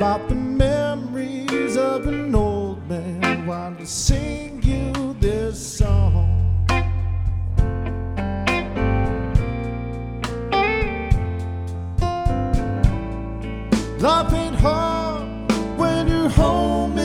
about the memories of an old man. Want to sing you this song. Life ain't hard when you're home